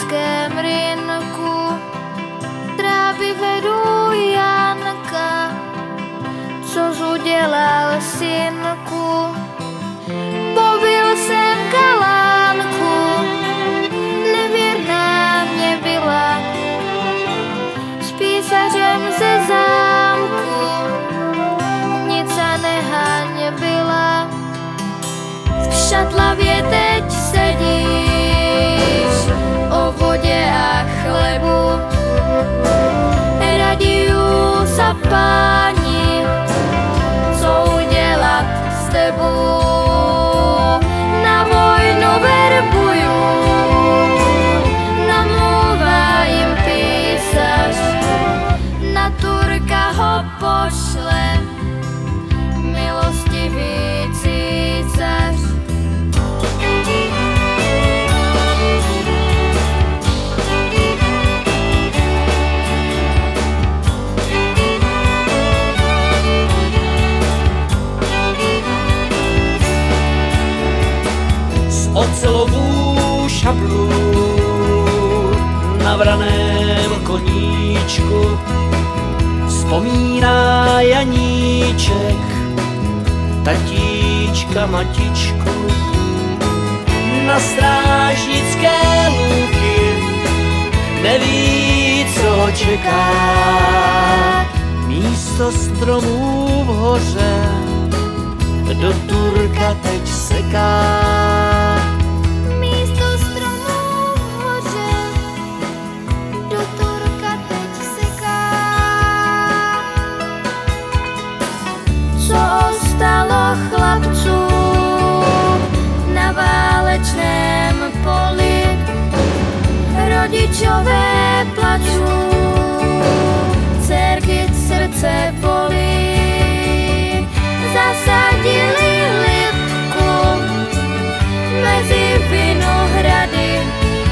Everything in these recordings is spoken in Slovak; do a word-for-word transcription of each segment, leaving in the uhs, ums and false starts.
městském rynku. Trávy vedou Janka, co udělal synku. Pobil jsem kalánku, nevěrná mě byla, s písařem ze zámku nic a nehanbila. V šatlavě teď sedíš o vodě a chlebu, radiu zapání, co udělat s tebou. Na vojnu verbuju, namluvá jim písař, na Turka ho pošle milostivý císař. Ocelovou šablu na vraném koníčku vzpomíná Janíček tatíčka matičku. Na strážnické lůky neví, co čeká, místo stromů v hoře do Turka teď seká. Chlapců na válečném poli, rodičové plačú, dcerky srdce bolí. Zasadili lidku mezi vinohrady,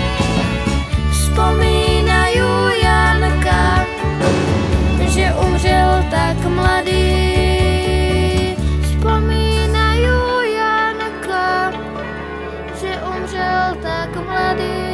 vzpomínajú Janka, že umřel tak mladý. Tak mladý.